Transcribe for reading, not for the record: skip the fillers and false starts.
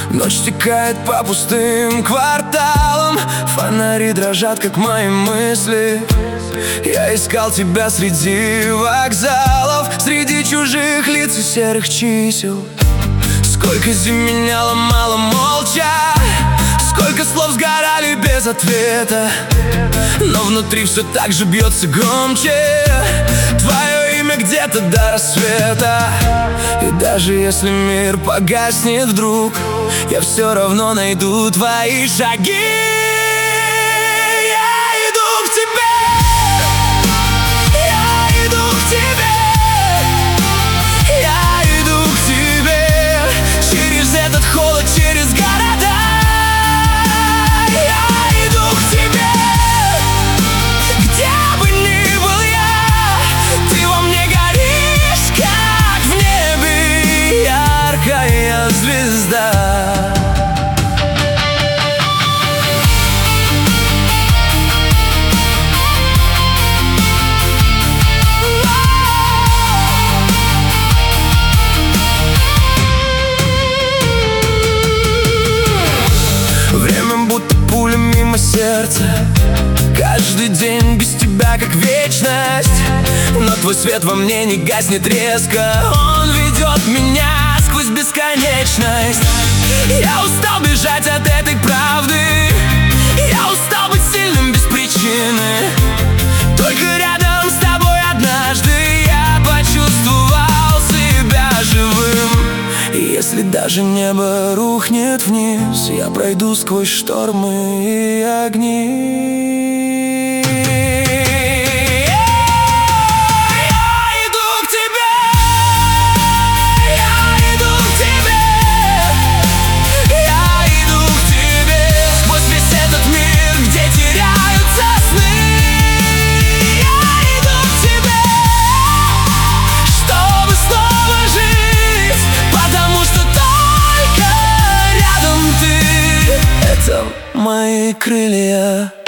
Ночь стекает по пустым кварталам, фонари дрожат, как мои мысли. Я искал тебя среди вокзалов, среди чужих лиц и серых чисел. Сколько зим меня ломало молча, сколько слов сгорали без ответа, но внутри все так же бьется громче твое имя где-то до рассвета. И даже если мир погаснет вдруг, я все равно найду твои шаги. Я иду к тебе, я иду к тебе, я иду к тебе, через этот холод, через города. Я иду к тебе, где бы ни был я, ты во мне горишь, как в небе яркая звезда. Будто пуля мимо сердца, каждый день без тебя как вечность. Но твой свет во мне не гаснет резко, он ведет меня сквозь бесконечность. Я устал бежать от этой правды, я устал быть сильным без причины. Только рядом с тобой однажды я почувствовал себя живым. И если даже небо рухнет вниз, я пройду сквозь штормы и огни. Я иду к тебе, я иду к тебе, я иду к тебе, сквозь весь этот мир, где теряются сны. Я иду к тебе, чтобы снова жить, потому что только рядом ты — это мои крылья.